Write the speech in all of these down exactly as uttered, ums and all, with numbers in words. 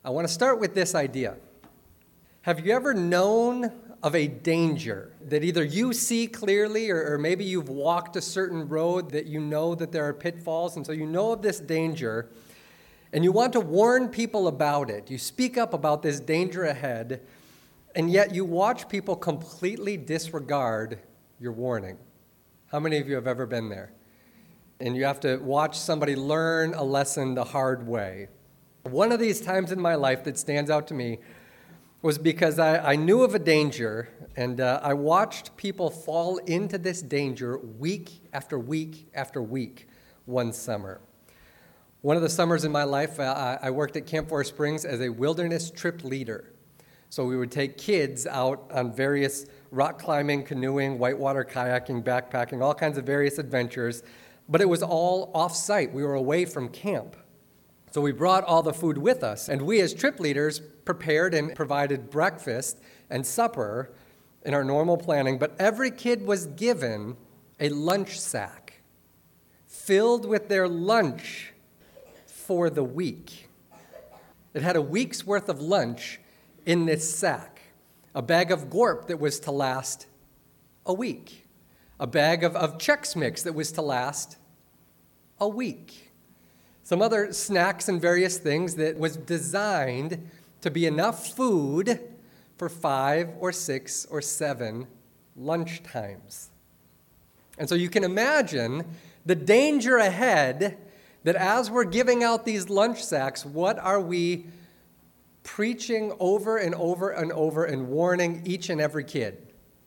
I want to start with this idea. Have you ever known of a danger that either you see clearly or, or maybe you've walked a certain road that you know that there are pitfalls, and so you know of this danger, and you want to warn people about it. You speak up about this danger ahead, and yet you watch people completely disregard your warning. How many of you have ever been there? And you have to watch somebody learn a lesson the hard way. One of these times in my life that stands out to me was because I, I knew of a danger, and uh, I watched people fall into this danger week after week after week one summer. One of the summers in my life, uh, I worked at Camp Forest Springs as a wilderness trip leader. So we would take kids out on various rock climbing, canoeing, whitewater kayaking, backpacking, all kinds of various adventures. But it was all off-site. We were away from camp. So we brought all the food with us. And we as trip leaders prepared and provided breakfast and supper in our normal planning. But every kid was given a lunch sack filled with their lunch for the week. It had a week's worth of lunch in this sack. A bag of Gorp that was to last a week. A bag of, of Chex Mix that was to last a week. Some other snacks and various things that was designed to be enough food for five or six or seven lunch times. And so you can imagine the danger ahead that as we're giving out these lunch sacks, what are we preaching over and over and over and warning each and every kid?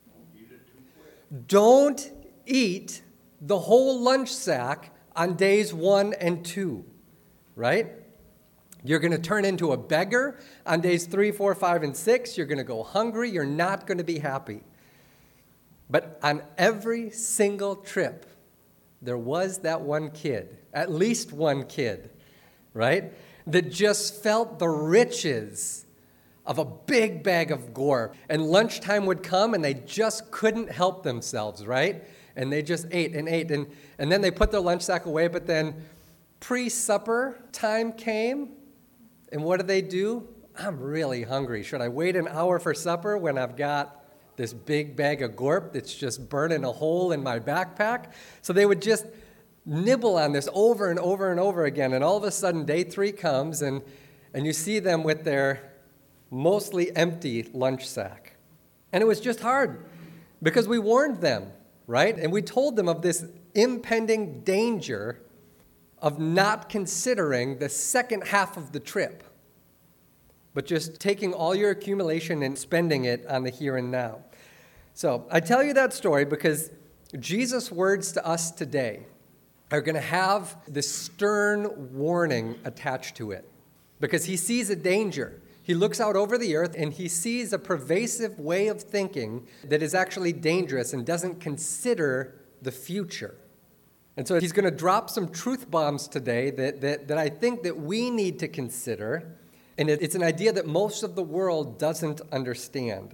Don't eat the whole lunch sack on days one and two, right? You're going to turn into a beggar on days three, four, five, and six. You're going to go hungry. You're not going to be happy. But on every single trip, there was that one kid, at least one kid, right, that just felt the riches of a big bag of Gorp. And lunchtime would come, and they just couldn't help themselves, right? And they just ate and ate. And, and then they put their lunch sack away, but then pre-supper time came, and what do they do? I'm really hungry. Should I wait an hour for supper when I've got this big bag of Gorp that's just burning a hole in my backpack? So they would just nibble on this over and over and over again, and all of a sudden day three comes, and, and you see them with their mostly empty lunch sack. And it was just hard because we warned them, right? And we told them of this impending danger of not considering the second half of the trip, but just taking all your accumulation and spending it on the here and now. So I tell you that story because Jesus' words to us today are going to have this stern warning attached to it because he sees a danger. He looks out over the earth and he sees a pervasive way of thinking that is actually dangerous and doesn't consider the future. And so he's going to drop some truth bombs today that, that, that I think that we need to consider. And it, it's an idea that most of the world doesn't understand.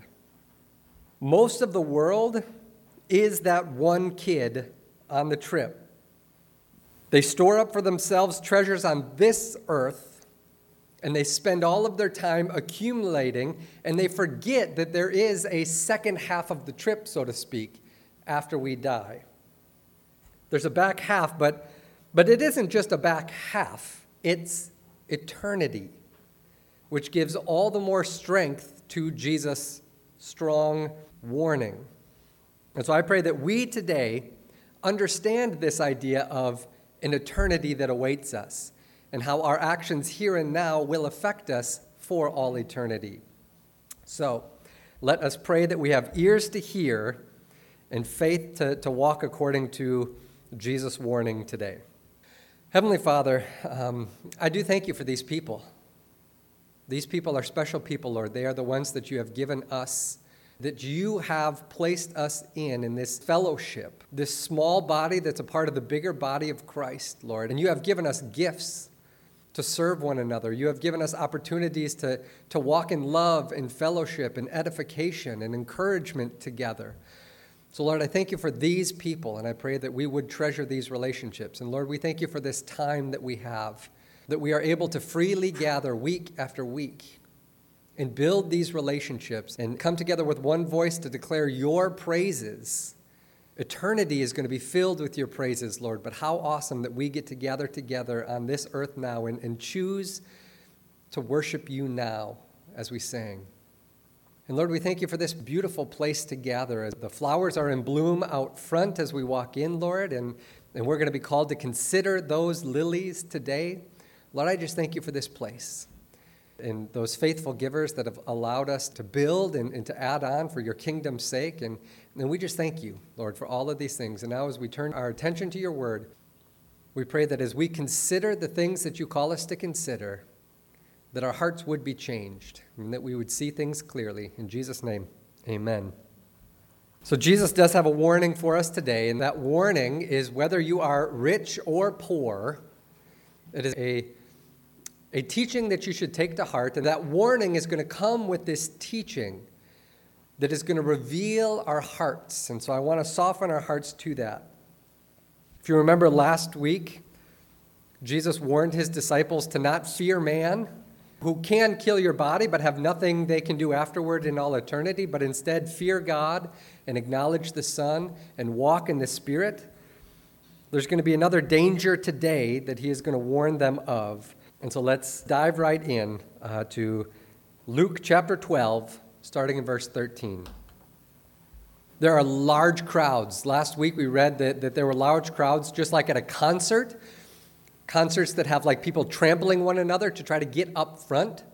Most of the world is that one kid on the trip. They store up for themselves treasures on this earth, and they spend all of their time accumulating, and they forget that there is a second half of the trip, so to speak, after we die. There's a back half, but, but it isn't just a back half. It's eternity, which gives all the more strength to Jesus' strong warning. And so I pray that we today understand this idea of an eternity that awaits us, and how our actions here and now will affect us for all eternity. So let us pray that we have ears to hear and faith to, to walk according to Jesus' warning today. Heavenly Father, um, I do thank you for these people. These people are special people, Lord. They are the ones that you have given us, that you have placed us in, in this fellowship, this small body that's a part of the bigger body of Christ, Lord. And you have given us gifts to serve one another. You have given us opportunities to, to walk in love and fellowship and edification and encouragement together. So, Lord, I thank you for these people, and I pray that we would treasure these relationships. And, Lord, we thank you for this time that we have that we are able to freely gather week after week and build these relationships and come together with one voice to declare your praises. Eternity is going to be filled with your praises, Lord, but how awesome that we get to gather together on this earth now and, and choose to worship you now as we sang. And Lord, we thank you for this beautiful place to gather. As the flowers are in bloom out front as we walk in, Lord, and, and we're going to be called to consider those lilies today. Lord, I just thank you for this place and those faithful givers that have allowed us to build and, and to add on for your kingdom's sake. And, and we just thank you, Lord, for all of these things. And now as we turn our attention to your word, we pray that as we consider the things that you call us to consider, that our hearts would be changed and that we would see things clearly. In Jesus' name, amen. So Jesus does have a warning for us today, and that warning is whether you are rich or poor, it is a, a teaching that you should take to heart, and that warning is going to come with this teaching that is going to reveal our hearts. And so I want to soften our hearts to that. If you remember last week, Jesus warned his disciples to not fear man, who can kill your body but have nothing they can do afterward in all eternity, but instead fear God and acknowledge the Son and walk in the Spirit. There's going to be another danger today that he is going to warn them of. And so let's dive right in uh, to Luke chapter twelve, starting in verse thirteen. There are large crowds. Last week we read that, that there were large crowds, just like at a concert. Concerts that have like people trampling one another to try to get up front.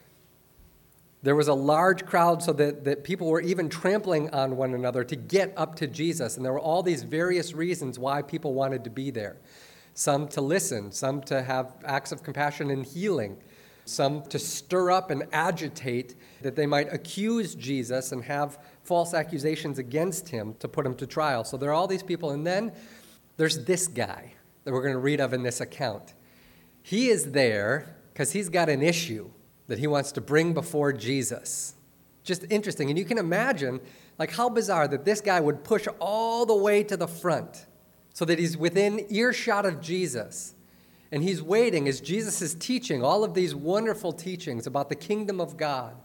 There was a large crowd so that, that people were even trampling on one another to get up to Jesus. And there were all these various reasons why people wanted to be there. Some to listen, some to have acts of compassion and healing, some to stir up and agitate that they might accuse Jesus and have false accusations against him to put him to trial. So there are all these people. And then there's this guy that we're going to read of in this account. He is there because he's got an issue that he wants to bring before Jesus. Just interesting. And you can imagine, like, how bizarre that this guy would push all the way to the front so that he's within earshot of Jesus. And he's waiting as Jesus is teaching all of these wonderful teachings about the kingdom of God.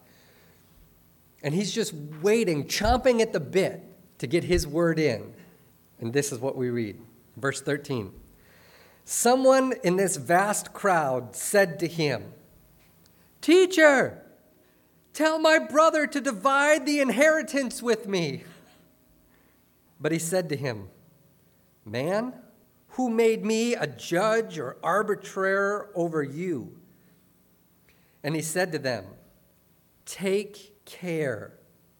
And he's just waiting, chomping at the bit to get his word in. And this is what we read. Verse thirteen. Someone in this vast crowd said to him, "Teacher, tell my brother to divide the inheritance with me." But he said to him, "Man, who made me a judge or arbitrator over you?" And he said to them, "Take care.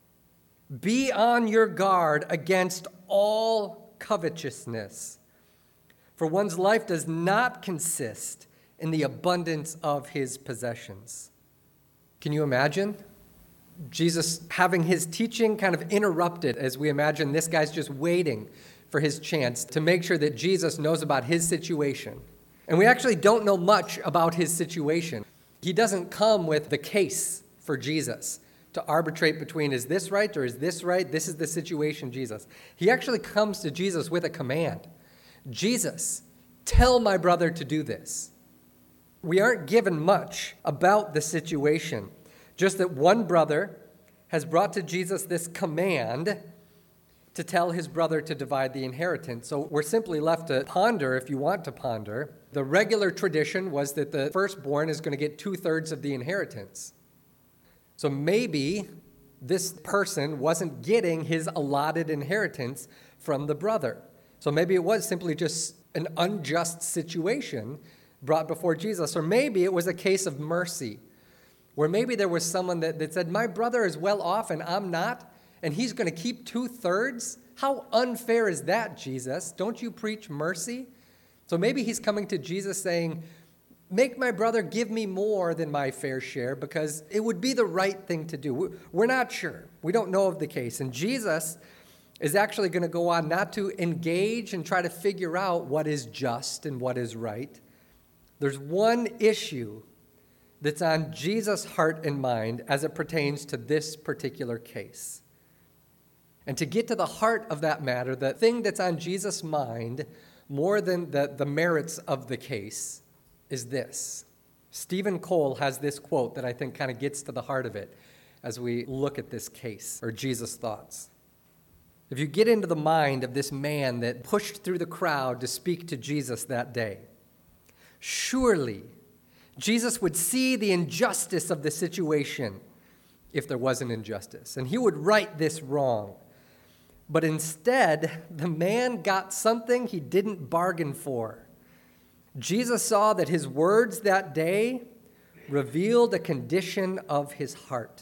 Be on your guard against all covetousness. For one's life does not consist in the abundance of his possessions." Can you imagine Jesus having his teaching kind of interrupted as we imagine this guy's just waiting for his chance to make sure that Jesus knows about his situation? And we actually don't know much about his situation. He doesn't come with the case for Jesus to arbitrate between, is this right or is this right? This is the situation, Jesus. He actually comes to Jesus with a command. Jesus, tell my brother to do this. We aren't given much about the situation, just that one brother has brought to Jesus this command to tell his brother to divide the inheritance. So we're simply left to ponder, if you want to ponder. The regular tradition was that the firstborn is going to get two-thirds of the inheritance. So maybe this person wasn't getting his allotted inheritance from the brother. So maybe it was simply just an unjust situation brought before Jesus. Or maybe it was a case of mercy, where maybe there was someone that, that said, my brother is well off and I'm not, and he's going to keep two-thirds? How unfair is that, Jesus? Don't you preach mercy? So maybe he's coming to Jesus saying, make my brother give me more than my fair share because it would be the right thing to do. We're not sure. We don't know of the case. And Jesus is actually going to go on not to engage and try to figure out what is just and what is right. There's one issue that's on Jesus' heart and mind as it pertains to this particular case. And to get to the heart of that matter, the thing that's on Jesus' mind more than the, the merits of the case, is this. Stephen Cole has this quote that I think kind of gets to the heart of it as we look at this case, or Jesus' thoughts. If you get into the mind of this man that pushed through the crowd to speak to Jesus that day, surely Jesus would see the injustice of the situation, if there was an injustice, and he would right this wrong. But instead, the man got something he didn't bargain for. Jesus saw that his words that day revealed a condition of his heart.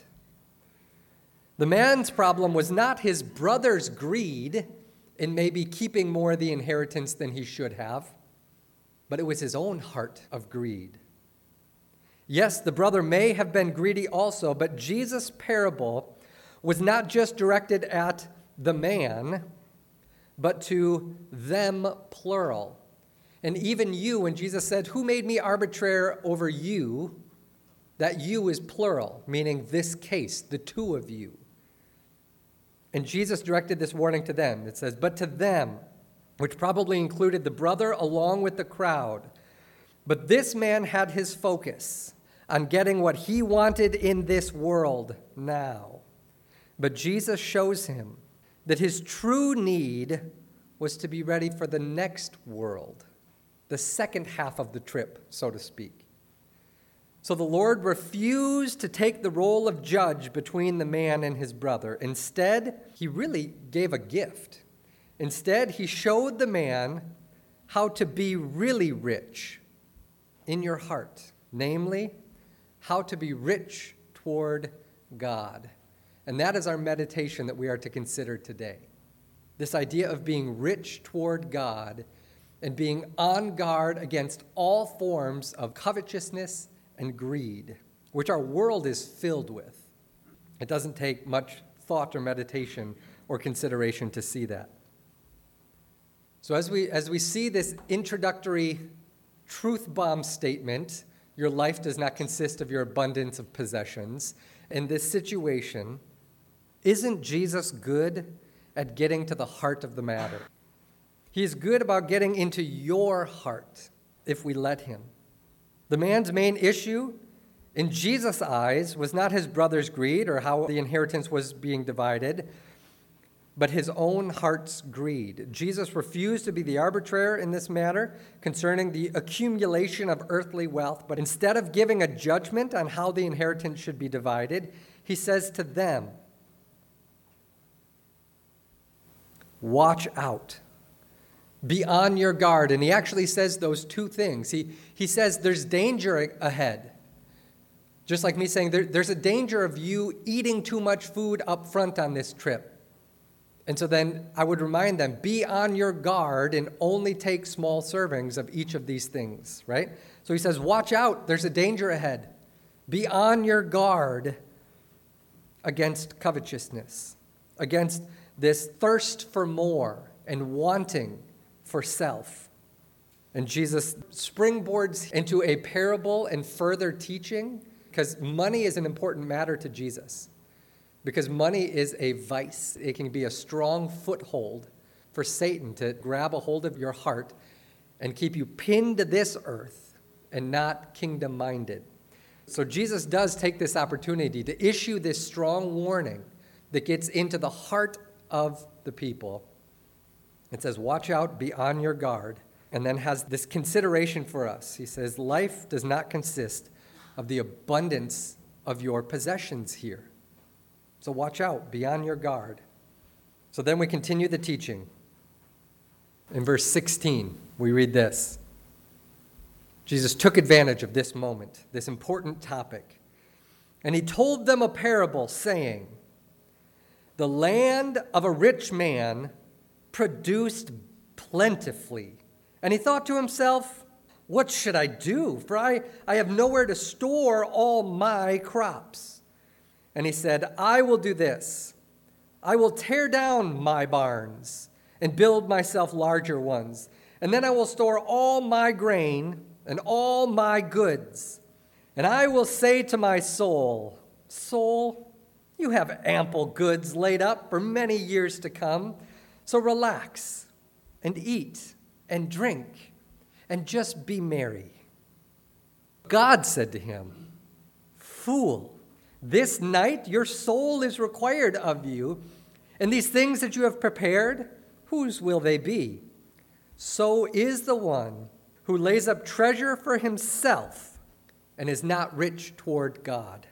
The man's problem was not his brother's greed in maybe keeping more of the inheritance than he should have, but it was his own heart of greed. Yes, the brother may have been greedy also, but Jesus' parable was not just directed at the man, but to them, plural. And even you, when Jesus said, "Who made me arbitrator over you?" that you is plural, meaning this case, the two of you. And Jesus directed this warning to them. It says, "But to them," which probably included the brother along with the crowd. But this man had his focus on getting what he wanted in this world now. But Jesus shows him that his true need was to be ready for the next world, the second half of the trip, so to speak. So the Lord refused to take the role of judge between the man and his brother. Instead, he really gave a gift. Instead, he showed the man how to be really rich in your heart, namely, how to be rich toward God. And that is our meditation that we are to consider today. This idea of being rich toward God and being on guard against all forms of covetousness and greed, which our world is filled with. It doesn't take much thought or meditation or consideration to see that. So as we as we see this introductory truth bomb statement, your life does not consist of your abundance of possessions, in this situation, isn't Jesus good at getting to the heart of the matter? He is good about getting into your heart if we let him. The man's main issue in Jesus' eyes was not his brother's greed or how the inheritance was being divided, but his own heart's greed. Jesus refused to be the arbitrator in this matter concerning the accumulation of earthly wealth, but instead of giving a judgment on how the inheritance should be divided, he says to them, "Watch out. Be on your guard." And he actually says those two things. He, he says there's danger ahead. Just like me saying there, there's a danger of you eating too much food up front on this trip. And so then I would remind them, be on your guard and only take small servings of each of these things, right? So he says, watch out, there's a danger ahead. Be on your guard against covetousness, against this thirst for more and wanting for self. And Jesus springboards into a parable and further teaching, because money is an important matter to Jesus. Because money is a vice. It can be a strong foothold for Satan to grab a hold of your heart and keep you pinned to this earth and not kingdom-minded. So Jesus does take this opportunity to issue this strong warning that gets into the heart of the people. It says, watch out, be on your guard, and then has this consideration for us. He says, life does not consist of the abundance of your possessions here. So watch out, be on your guard. So then we continue the teaching. In verse sixteen, we read this. Jesus took advantage of this moment, this important topic, and he told them a parable, saying, the land of a rich man produced plentifully. And he thought to himself, what should I do? For I, I have nowhere to store all my crops. And he said, I will do this. I will tear down my barns and build myself larger ones. And then I will store all my grain and all my goods. And I will say to my soul, soul, you have ample goods laid up for many years to come. So relax and eat and drink and just be merry. God said to him, "Fool, this night your soul is required of you, and these things that you have prepared, whose will they be? So is the one who lays up treasure for himself and is not rich toward God."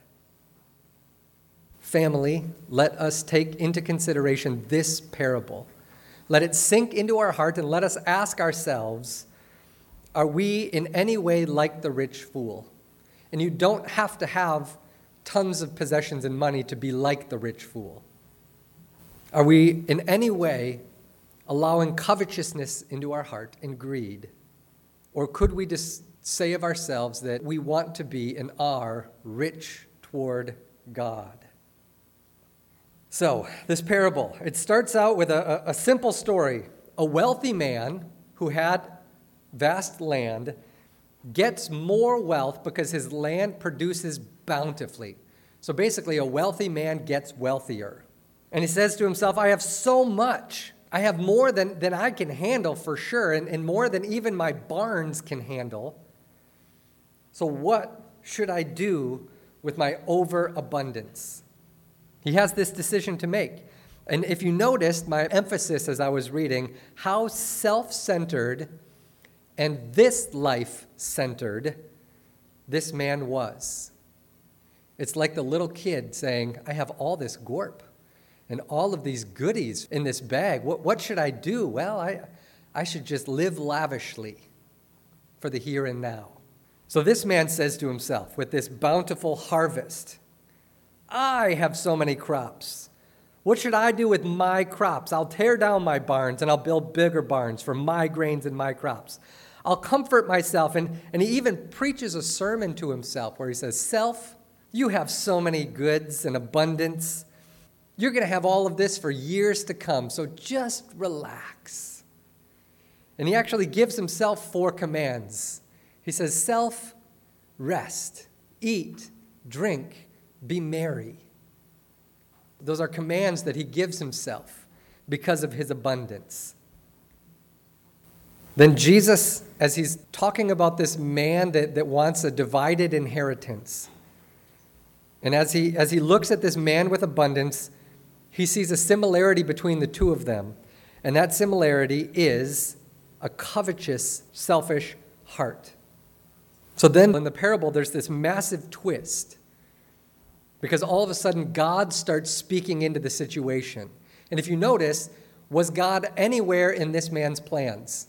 Family, let us take into consideration this parable. Let it sink into our heart and let us ask ourselves, are we in any way like the rich fool? And you don't have to have tons of possessions and money to be like the rich fool. Are we in any way allowing covetousness into our heart and greed? Or could we just say of ourselves that we want to be and are rich toward God? So, this parable, it starts out with a, a simple story. A wealthy man who had vast land gets more wealth because his land produces bountifully. So basically, a wealthy man gets wealthier. And he says to himself, I have so much. I have more than, than I can handle for sure, and, and more than even my barns can handle. So what should I do with my overabundance? He has this decision to make. And if you noticed my emphasis as I was reading, how self-centered and this life-centered this man was. It's like the little kid saying, I have all this gorp and all of these goodies in this bag. What, what should I do? Well, I, I should just live lavishly for the here and now. So this man says to himself, with this bountiful harvest, I have so many crops. What should I do with my crops? I'll tear down my barns and I'll build bigger barns for my grains and my crops. I'll comfort myself. And, and he even preaches a sermon to himself where he says, Self, you have so many goods and abundance. You're going to have all of this for years to come, so just relax. And he actually gives himself four commands. He says, Self, rest, eat, drink, be merry. Those are commands that he gives himself because of his abundance. Then Jesus, as he's talking about this man that, that wants a divided inheritance, and as he, as he looks at this man with abundance, he sees a similarity between the two of them. And that similarity is a covetous, selfish heart. So then in the parable, there's this massive twist. Because all of a sudden, God starts speaking into the situation. And if you notice, was God anywhere in this man's plans?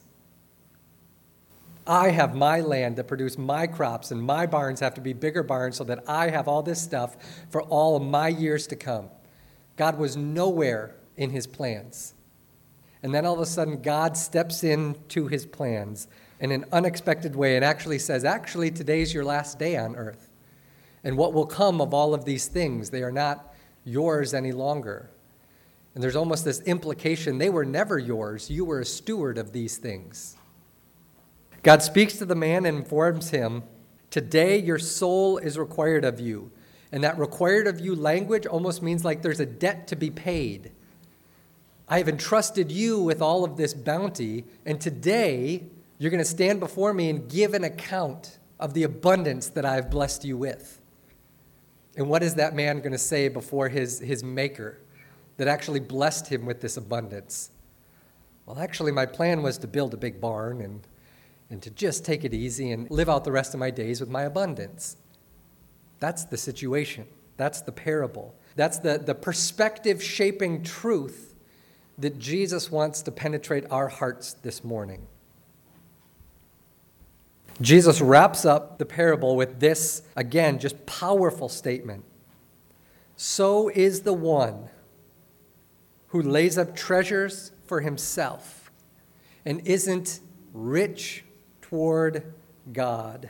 I have my land that produce my crops, and my barns have to be bigger barns so that I have all this stuff for all of my years to come. God was nowhere in his plans. And then all of a sudden, God steps into his plans in an unexpected way and actually says, actually, today's your last day on earth. And what will come of all of these things? They are not yours any longer. And there's almost this implication, they were never yours. You were a steward of these things. God speaks to the man and informs him, today your soul is required of you. And that required of you language almost means like there's a debt to be paid. I have entrusted you with all of this bounty, and today you're going to stand before me and give an account of the abundance that I've blessed you with. And what is that man going to say before his, his maker that actually blessed him with this abundance? Well, actually, my plan was to build a big barn and, and to just take it easy and live out the rest of my days with my abundance. That's the situation. That's the parable. That's the, the perspective-shaping truth that Jesus wants to penetrate our hearts this morning. Jesus wraps up the parable with this, again, just powerful statement. So is the one who lays up treasures for himself and isn't rich toward God.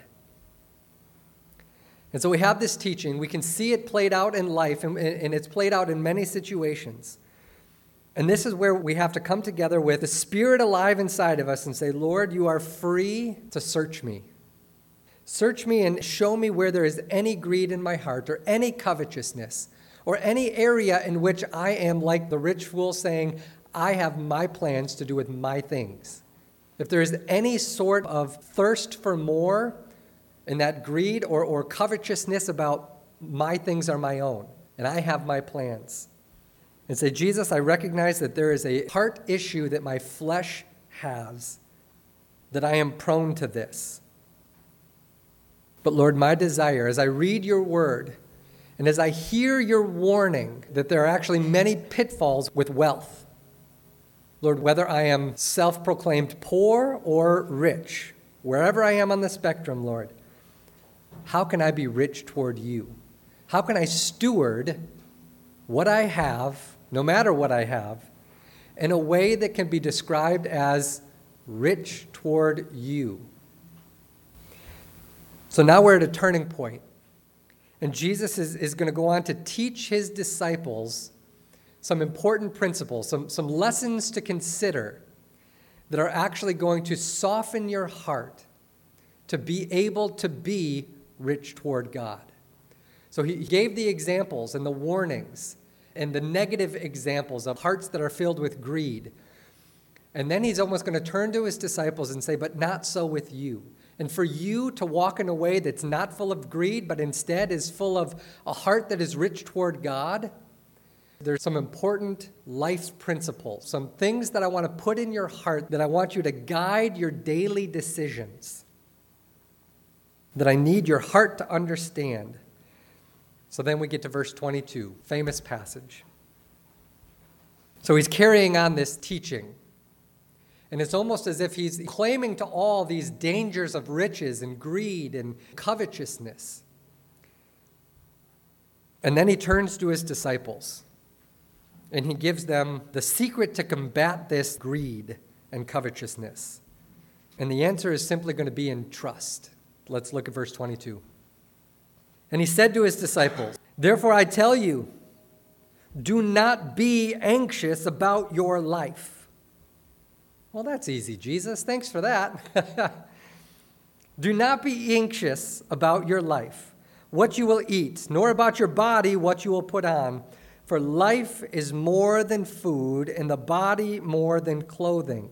And so we have this teaching. We can see it played out in life, and, and it's played out in many situations. And this is where we have to come together with the Spirit alive inside of us and say, Lord, you are free to search me. Search me and show me where there is any greed in my heart or any covetousness or any area in which I am like the rich fool saying, I have my plans to do with my things. If there is any sort of thirst for more, and that greed or, or covetousness about my things are my own, and I have my plans. And say, Jesus, I recognize that there is a heart issue that my flesh has, that I am prone to this. But Lord, my desire, as I read your word, and as I hear your warning that there are actually many pitfalls with wealth, Lord, whether I am self-proclaimed poor or rich, wherever I am on the spectrum, Lord, how can I be rich toward you? How can I steward what I have, no matter what I have, in a way that can be described as rich toward you? So now we're at a turning point, and Jesus is, is going to go on to teach his disciples some important principles, some, some lessons to consider that are actually going to soften your heart to be able to be rich toward God. So he gave the examples and the warnings and the negative examples of hearts that are filled with greed. And then he's almost going to turn to his disciples and say, but not so with you. And for you to walk in a way that's not full of greed, but instead is full of a heart that is rich toward God, there's some important life principles, some things that I want to put in your heart that I want you to guide your daily decisions, that I need your heart to understand. So then we get to verse twenty-two, famous passage. So he's carrying on this teaching. And it's almost as if he's claiming to all these dangers of riches and greed and covetousness. And then he turns to his disciples, and he gives them the secret to combat this greed and covetousness. And the answer is simply going to be in trust. Let's look at verse twenty-two. And he said to his disciples, therefore I tell you, do not be anxious about your life. Well, that's easy, Jesus. Thanks for that. Do not be anxious about your life, what you will eat, nor about your body, what you will put on. For life is more than food, and the body more than clothing.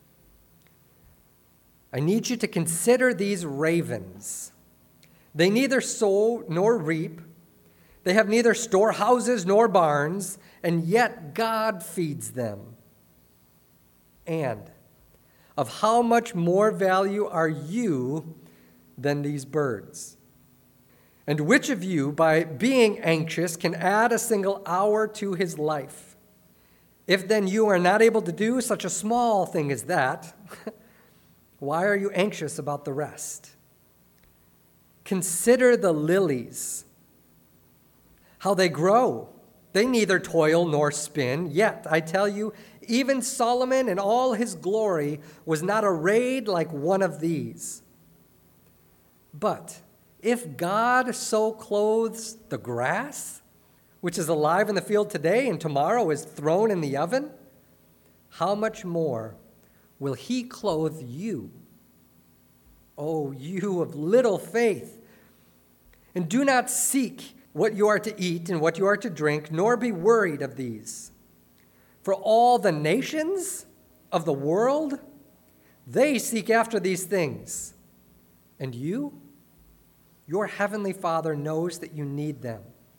I need you to consider these ravens. They neither sow nor reap. They have neither storehouses nor barns, and yet God feeds them. And of how much more value are you than these birds? And which of you, by being anxious, can add a single hour to his life? If then you are not able to do such a small thing as that, why are you anxious about the rest? Consider the lilies, how they grow. They neither toil nor spin, yet I tell you, even Solomon in all his glory was not arrayed like one of these. But if God so clothes the grass, which is alive in the field today and tomorrow is thrown in the oven, how much more will he clothe you, O you of little faith? And do not seek what you are to eat and what you are to drink, nor be worried of these. For all the nations of the world, they seek after these things. And you, your heavenly Father knows that you need them.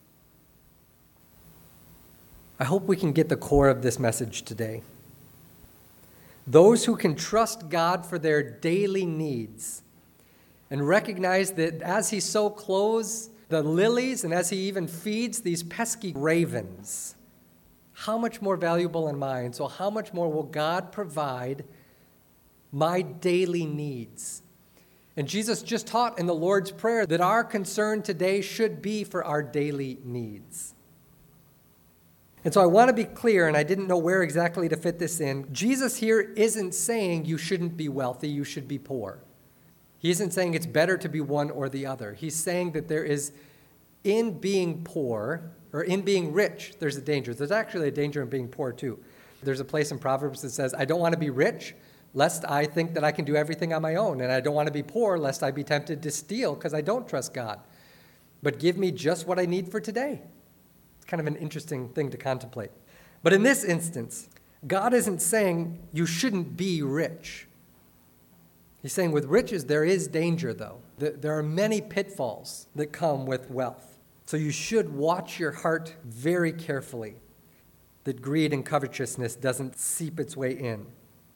I hope we can get the core of this message today. Those who can trust God for their daily needs and recognize that as he so clothes the lilies and as he even feeds these pesky ravens, how much more valuable am I? And so how much more will God provide my daily needs? And Jesus just taught in the Lord's Prayer that our concern today should be for our daily needs. And so I want to be clear, and I didn't know where exactly to fit this in. Jesus here isn't saying you shouldn't be wealthy, you should be poor. He isn't saying it's better to be one or the other. He's saying that there is, in being poor, or in being rich, there's a danger. There's actually a danger in being poor too. There's a place in Proverbs that says, I don't want to be rich, lest I think that I can do everything on my own. And I don't want to be poor, lest I be tempted to steal, because I don't trust God. But give me just what I need for today. It's kind of an interesting thing to contemplate. But in this instance, God isn't saying you shouldn't be rich. He's saying with riches, there is danger, though. There are many pitfalls that come with wealth. So you should watch your heart very carefully, that greed and covetousness doesn't seep its way in.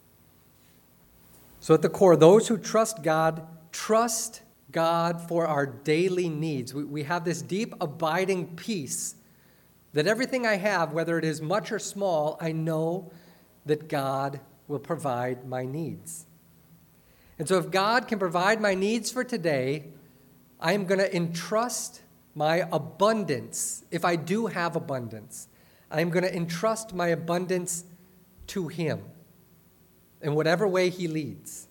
So at the core, those who trust God, trust God for our daily needs. We, we have this deep, abiding peace that everything I have, whether it is much or small, I know that God will provide my needs. And so if God can provide my needs for today, I am going to entrust my abundance, if I do have abundance, I am going to entrust my abundance to Him in whatever way He leads.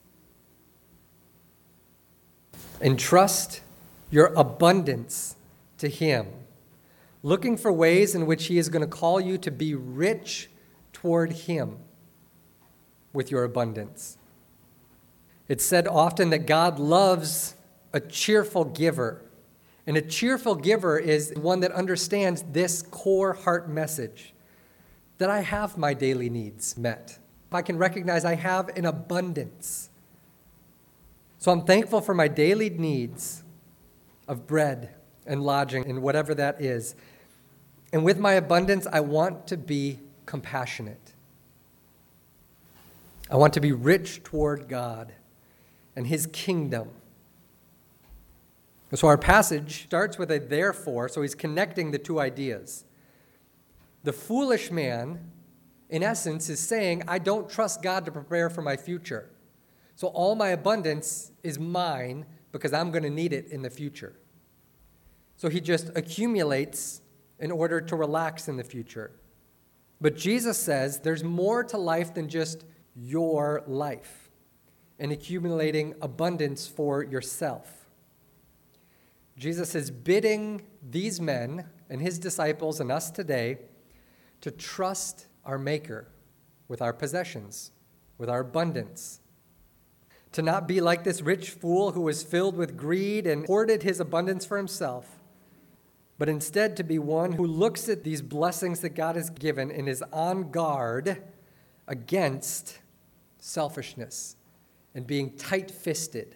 Entrust your abundance to Him, looking for ways in which He is going to call you to be rich toward Him with your abundance. It's said often that God loves a cheerful giver. And a cheerful giver is one that understands this core heart message, that I have my daily needs met. I can recognize I have an abundance. So I'm thankful for my daily needs of bread and lodging and whatever that is. And with my abundance, I want to be compassionate. I want to be rich toward God and His kingdom. So our passage starts with a therefore, so he's connecting the two ideas. The foolish man, in essence, is saying, I don't trust God to prepare for my future. So all my abundance is mine because I'm going to need it in the future. So he just accumulates in order to relax in the future. But Jesus says there's more to life than just your life and accumulating abundance for yourself. Jesus is bidding these men and his disciples and us today to trust our Maker with our possessions, with our abundance. To not be like this rich fool who was filled with greed and hoarded his abundance for himself, but instead to be one who looks at these blessings that God has given and is on guard against selfishness and being tight-fisted.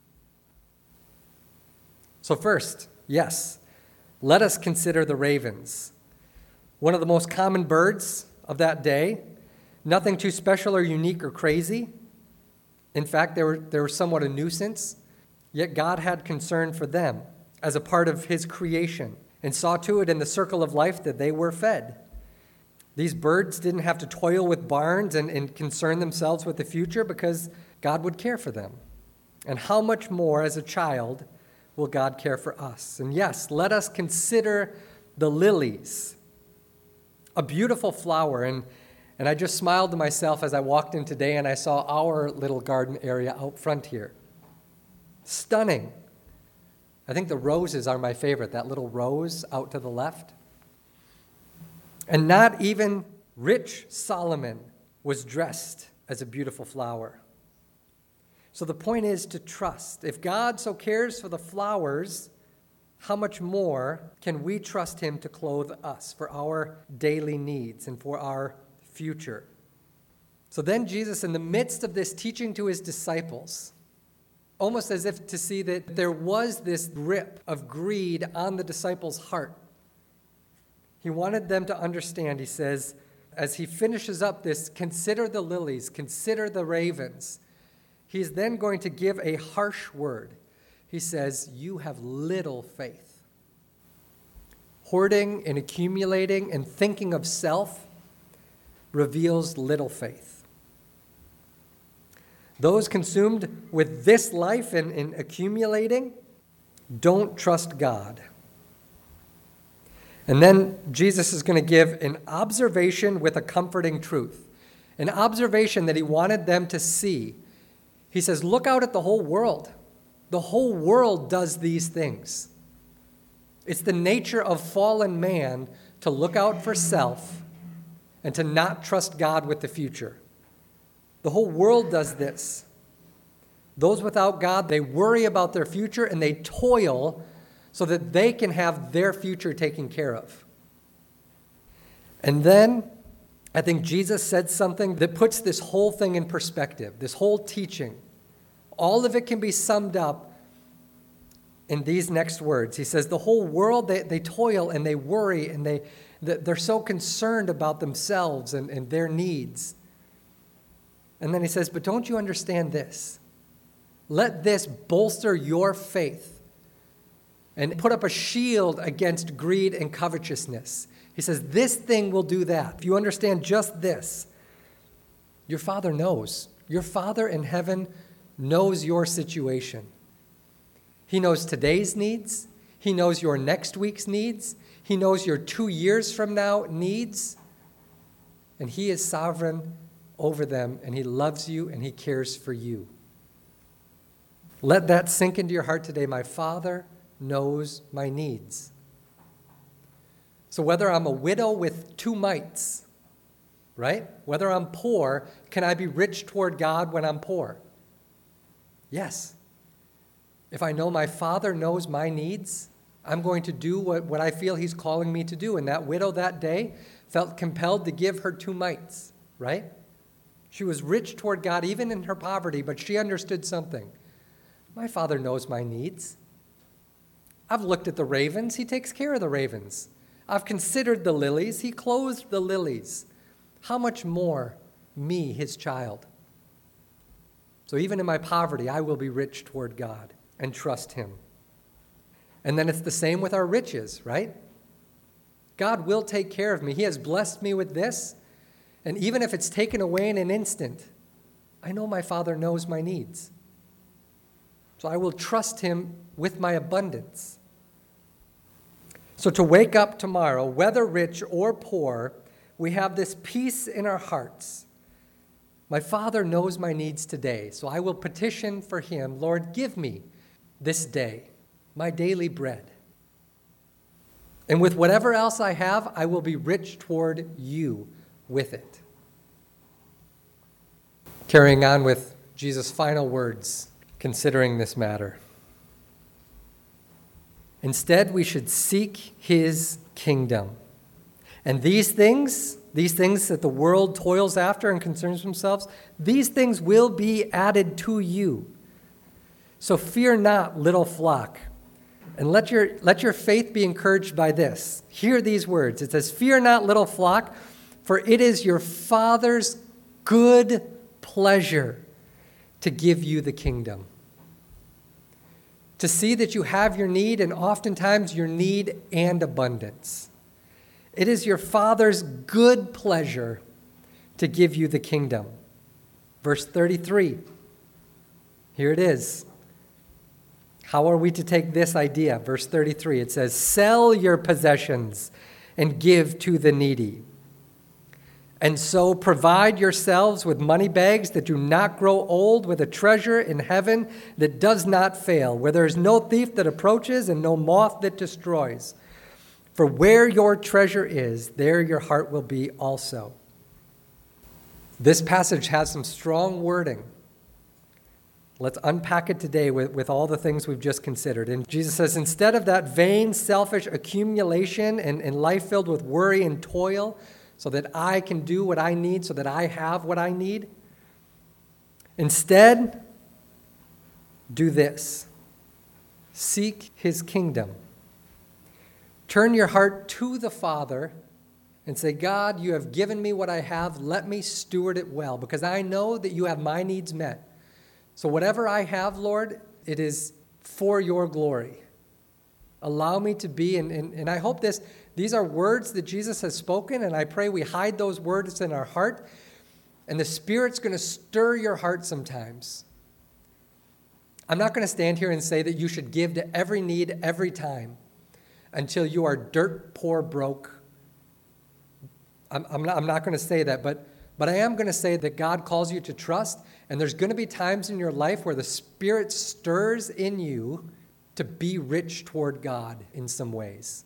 So first, yes, let us consider the ravens. One of the most common birds of that day, nothing too special or unique or crazy. In fact, they were, they were somewhat a nuisance, yet God had concern for them as a part of his creation and saw to it in the circle of life that they were fed. These birds didn't have to toil with barns and, and concern themselves with the future because God would care for them. And how much more as a child will God care for us? And yes, let us consider the lilies, a beautiful flower. And, and I just smiled to myself as I walked in today and I saw our little garden area out front here. Stunning. I think the roses are my favorite, that little rose out to the left. And not even rich Solomon was dressed as a beautiful flower. So the point is to trust. If God so cares for the flowers, how much more can we trust him to clothe us for our daily needs and for our future? So then Jesus, in the midst of this teaching to his disciples, almost as if to see that there was this grip of greed on the disciples' heart, he wanted them to understand, he says, as he finishes up this, consider the lilies, consider the ravens. He's then going to give a harsh word. He says, you have little faith. Hoarding and accumulating and thinking of self reveals little faith. Those consumed with this life and, and accumulating don't trust God. And then Jesus is going to give an observation with a comforting truth, an observation that he wanted them to see. He says, look out at the whole world. The whole world does these things. It's the nature of fallen man to look out for self and to not trust God with the future. The whole world does this. Those without God, they worry about their future and they toil so that they can have their future taken care of. And then I think Jesus said something that puts this whole thing in perspective, this whole teaching, All of it can be summed up in these next words. He says, the whole world, they, they toil and they worry and they, they're so concerned about themselves and, and their needs. And then he says, but don't you understand this? Let this bolster your faith and put up a shield against greed and covetousness. He says, this thing will do that. If you understand just this, your Father knows. Your Father in heaven knows your situation. He knows today's needs. He knows your next week's needs. He knows your two years from now needs. And he is sovereign over them, and he loves you, and he cares for you. Let that sink into your heart today. My Father knows my needs. So whether I'm a widow with two mites, right? Whether I'm poor, can I be rich toward God when I'm poor? Yes. If I know my Father knows my needs, I'm going to do what, what I feel he's calling me to do. And that widow that day felt compelled to give her two mites, right? She was rich toward God even in her poverty, but she understood something. My Father knows my needs. I've looked at the ravens. He takes care of the ravens. I've considered the lilies. He clothes the lilies. How much more me, his child? So even in my poverty, I will be rich toward God and trust him. And then it's the same with our riches, right? God will take care of me. He has blessed me with this. And even if it's taken away in an instant, I know my Father knows my needs. So I will trust him with my abundance. So to wake up tomorrow, whether rich or poor, we have this peace in our hearts. My Father knows my needs today, so I will petition for him, Lord, give me this day my daily bread. And with whatever else I have, I will be rich toward you with it. Carrying on with Jesus' final words, considering this matter. Instead, we should seek his kingdom. And these things, these things that the world toils after and concerns themselves, these things will be added to you. So fear not, little flock. And let your, let your faith be encouraged by this. Hear these words. It says, fear not, little flock, for it is your Father's good pleasure to give you the kingdom. To see that you have your need, and oftentimes your need and abundance. It is your Father's good pleasure to give you the kingdom. Verse thirty-three. Here it is. How are we to take this idea? Verse thirty-three, it says, sell your possessions and give to the needy. And so provide yourselves with money bags that do not grow old, with a treasure in heaven that does not fail, where there is no thief that approaches and no moth that destroys. For where your treasure is, there your heart will be also. This passage has some strong wording. Let's unpack it today with, with all the things we've just considered. And Jesus says, instead of that vain, selfish accumulation and, and life filled with worry and toil, so that I can do what I need, so that I have what I need, instead, do this. Seek his kingdom. Turn your heart to the Father and say, God, you have given me what I have. Let me steward it well, because I know that you have my needs met. So whatever I have, Lord, it is for your glory. Allow me to be, and, and, and I hope this, these are words that Jesus has spoken, and I pray we hide those words in our heart, and the Spirit's going to stir your heart sometimes. I'm not going to stand here and say that you should give to every need every time until you are dirt poor broke. I'm, I'm not, I'm not going to say that, but, but I am going to say that God calls you to trust, and there's going to be times in your life where the Spirit stirs in you to be rich toward God in some ways.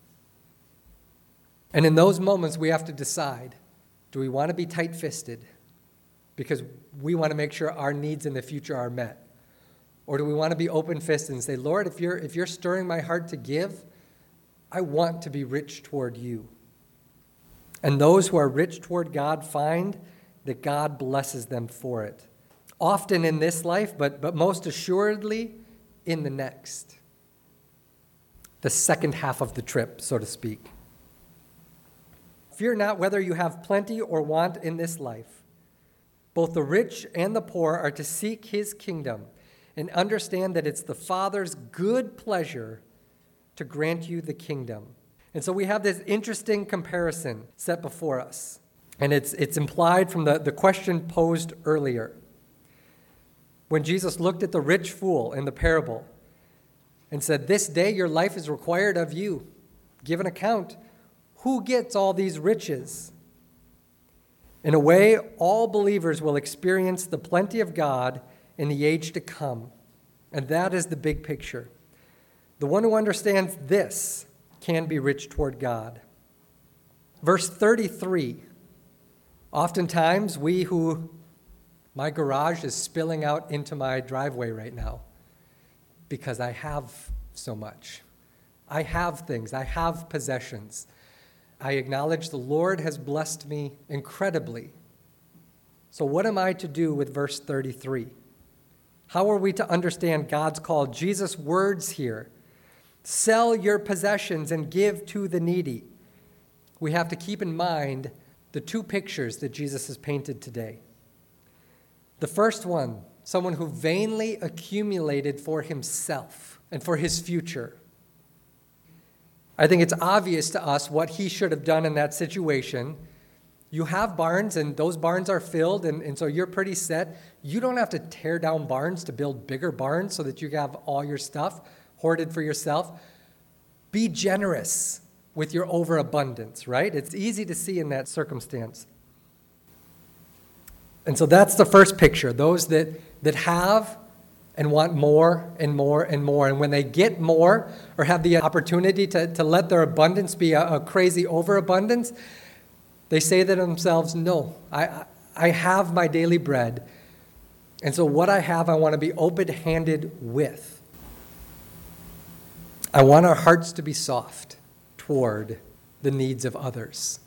And in those moments, we have to decide, do we want to be tight-fisted because we want to make sure our needs in the future are met? Or do we want to be open-fisted and say, Lord, if you're, if you're stirring my heart to give, I want to be rich toward you. And those who are rich toward God find that God blesses them for it. often in this life, but, but most assuredly in the next. The second half of the trip, so to speak. Fear not whether you have plenty or want in this life. Both the rich and the poor are to seek his kingdom and understand that it's the Father's good pleasure to grant you the kingdom. And so we have this interesting comparison set before us. And it's it's implied from the, the question posed earlier. When Jesus looked at the rich fool in the parable and said, "This day your life is required of you. Give an account. Who gets all these riches?" In a way, all believers will experience the plenty of God in the age to come. And that is the big picture. The one who understands this can be rich toward God. Verse thirty-three. Oftentimes, we who, my garage is spilling out into my driveway right now because I have so much. I have things. I have possessions. I acknowledge the Lord has blessed me incredibly. So what am I to do with verse thirty-three? How are we to understand God's call? Jesus' words here. Sell your possessions and give to the needy. We have to keep in mind the two pictures that Jesus has painted today. The first one, someone who vainly accumulated for himself and for his future. I think it's obvious to us what he should have done in that situation. You have barns, and those barns are filled, and, and so you're pretty set. You don't have to tear down barns to build bigger barns so that you have all your stuff hoarded for yourself. Be generous with your overabundance, right? It's easy to see in that circumstance. And so that's the first picture, those that, that have and want more and more and more. And when they get more or have the opportunity to, to let their abundance be a, a crazy overabundance, they say to themselves, no, I, I have my daily bread. And so what I have, I want to be open-handed with. I want our hearts to be soft toward the needs of others.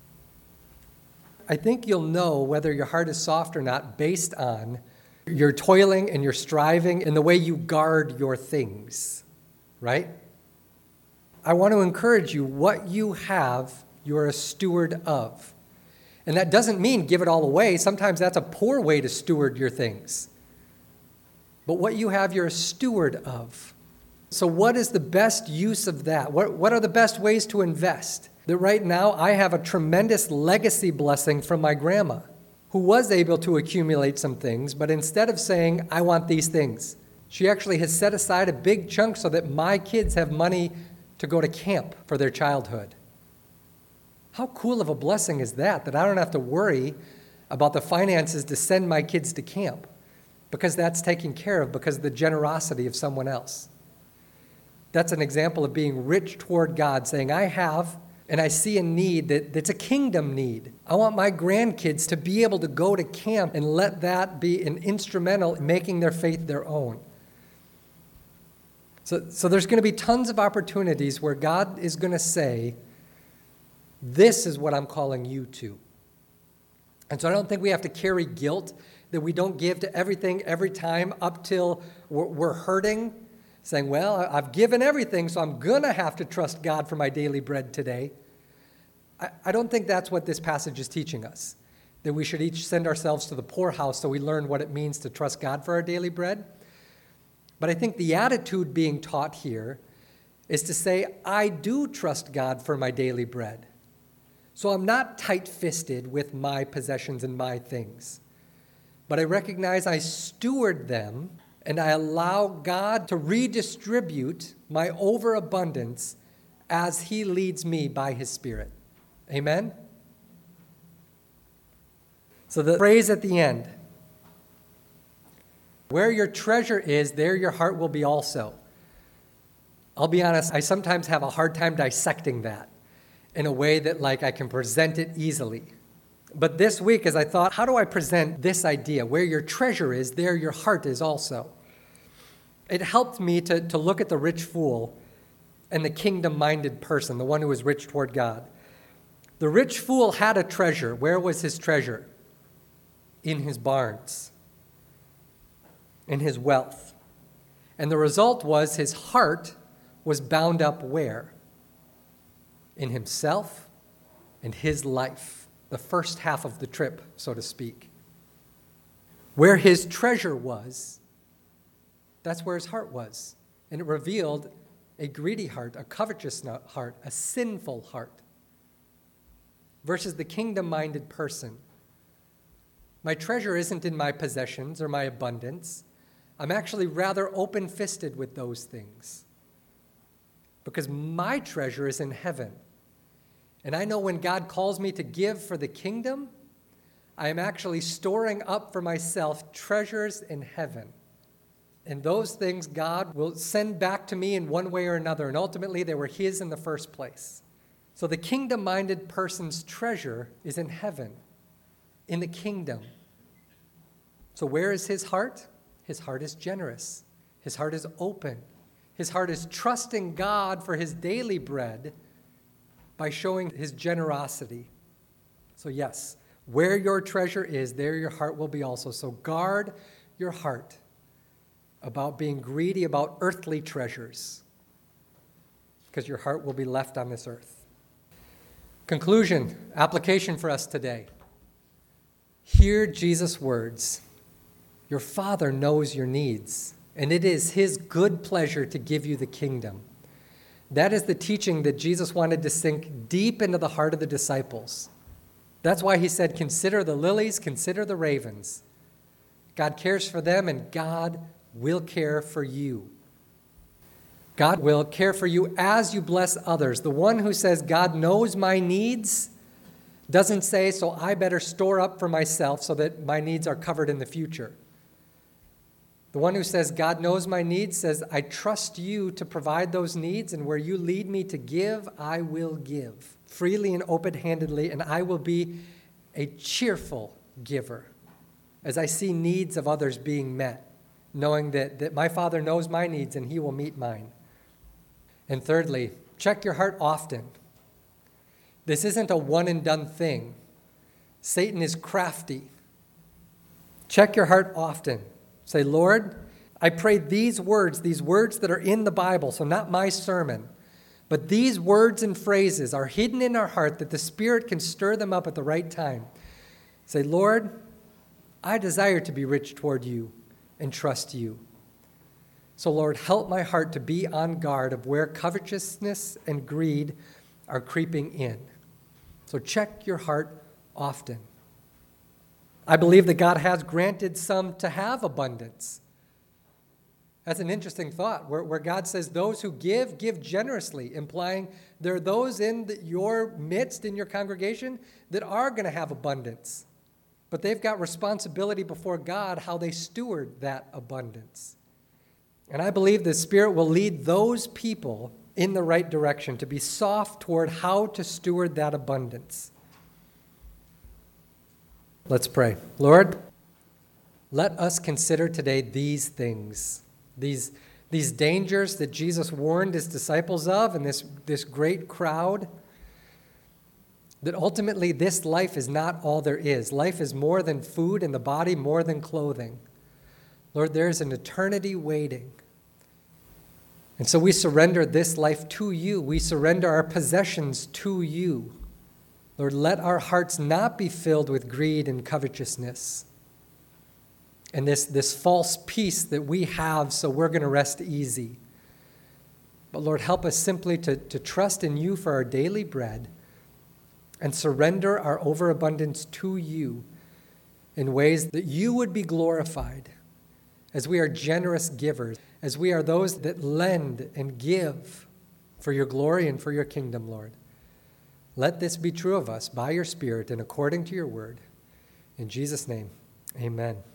I think you'll know whether your heart is soft or not based on your toiling and your striving and the way you guard your things, right? I want to encourage you, what you have, you're a steward of. And that doesn't mean give it all away. Sometimes that's a poor way to steward your things. But what you have, you're a steward of. So what is the best use of that? What, what are the best ways to invest? That right now I have a tremendous legacy blessing from my grandma, who was able to accumulate some things, but instead of saying, I want these things, she actually has set aside a big chunk so that my kids have money to go to camp for their childhood. How cool of a blessing is that, that I don't have to worry about the finances to send my kids to camp, because that's taken care of because of the generosity of someone else. That's an example of being rich toward God, saying, I have, and I see a need that, that's a kingdom need. I want my grandkids to be able to go to camp and let that be an instrumental in making their faith their own. So, so there's going to be tons of opportunities where God is going to say, this is what I'm calling you to. And so I don't think we have to carry guilt that we don't give to everything every time up till we're, we're hurting, saying, well, I've given everything, so I'm going to have to trust God for my daily bread today. I, I don't think that's what this passage is teaching us, that we should each send ourselves to the poorhouse so we learn what it means to trust God for our daily bread. But I think the attitude being taught here is to say, I do trust God for my daily bread. So I'm not tight-fisted with my possessions and my things. But I recognize I steward them, and I allow God to redistribute my overabundance as he leads me by his Spirit. Amen? So the phrase at the end, where your treasure is, there your heart will be also. I'll be honest, I sometimes have a hard time dissecting that in a way that like I can present it easily. But this week, as I thought, how do I present this idea? Where your treasure is, there your heart is also. It helped me to, to look at the rich fool and the kingdom-minded person, the one who was rich toward God. The rich fool had a treasure. Where was his treasure? In his barns. in his wealth. And the result was his heart was bound up where? In himself and his life, the first half of the trip, so to speak. Where his treasure was, that's where his heart was. And it revealed a greedy heart, a covetous heart, a sinful heart, versus the kingdom-minded person. My treasure isn't in my possessions or my abundance. I'm actually rather open-fisted with those things because my treasure is in heaven. And I know when God calls me to give for the kingdom, I am actually storing up for myself treasures in heaven. And those things God will send back to me in one way or another. And ultimately, they were his in the first place. So the kingdom-minded person's treasure is in heaven, in the kingdom. So where is his heart? His heart is generous. His heart is open. His heart is trusting God for his daily bread by showing his generosity. So yes, where your treasure is, there your heart will be also. So guard your heart about being greedy about earthly treasures, because your heart will be left on this earth. Conclusion, application for us today. Hear Jesus' words. Your Father knows your needs, and it is his good pleasure to give you the kingdom. That is the teaching that Jesus wanted to sink deep into the heart of the disciples. That's why he said, consider the lilies, consider the ravens. God cares for them, and God will care for you. God will care for you as you bless others. The one who says, God knows my needs, doesn't say, so I better store up for myself so that my needs are covered in the future. The one who says, God knows my needs, says, I trust you to provide those needs, and where you lead me to give, I will give, freely and open-handedly, and I will be a cheerful giver as I see needs of others being met, knowing that, that my Father knows my needs and he will meet mine. And thirdly, check your heart often. This isn't a one-and-done thing. Satan is crafty. Check your heart often. Say, Lord, I pray these words, these words that are in the Bible, so not my sermon, but these words and phrases are hidden in our heart that the Spirit can stir them up at the right time. Say, Lord, I desire to be rich toward you and trust you. So, Lord, help my heart to be on guard of where covetousness and greed are creeping in. So check your heart often. I believe that God has granted some to have abundance. That's an interesting thought, where, where God says those who give, give generously, implying there are those in the, your midst, in your congregation, that are going to have abundance. But they've got responsibility before God how they steward that abundance. And I believe the Spirit will lead those people in the right direction, to be soft toward how to steward that abundance. Let's pray. Lord, let us consider today these things, these, these dangers that Jesus warned his disciples of and this, this great crowd, that ultimately this life is not all there is. Life is more than food and the body more than clothing. Lord, there is an eternity waiting. And so we surrender this life to you. We surrender our possessions to you. Lord, let our hearts not be filled with greed and covetousness and this, this false peace that we have so we're going to rest easy. But Lord, help us simply to, to trust in you for our daily bread and surrender our overabundance to you in ways that you would be glorified as we are generous givers, as we are those that lend and give for your glory and for your kingdom, Lord. Let this be true of us by your Spirit and according to your word. In Jesus' name, amen.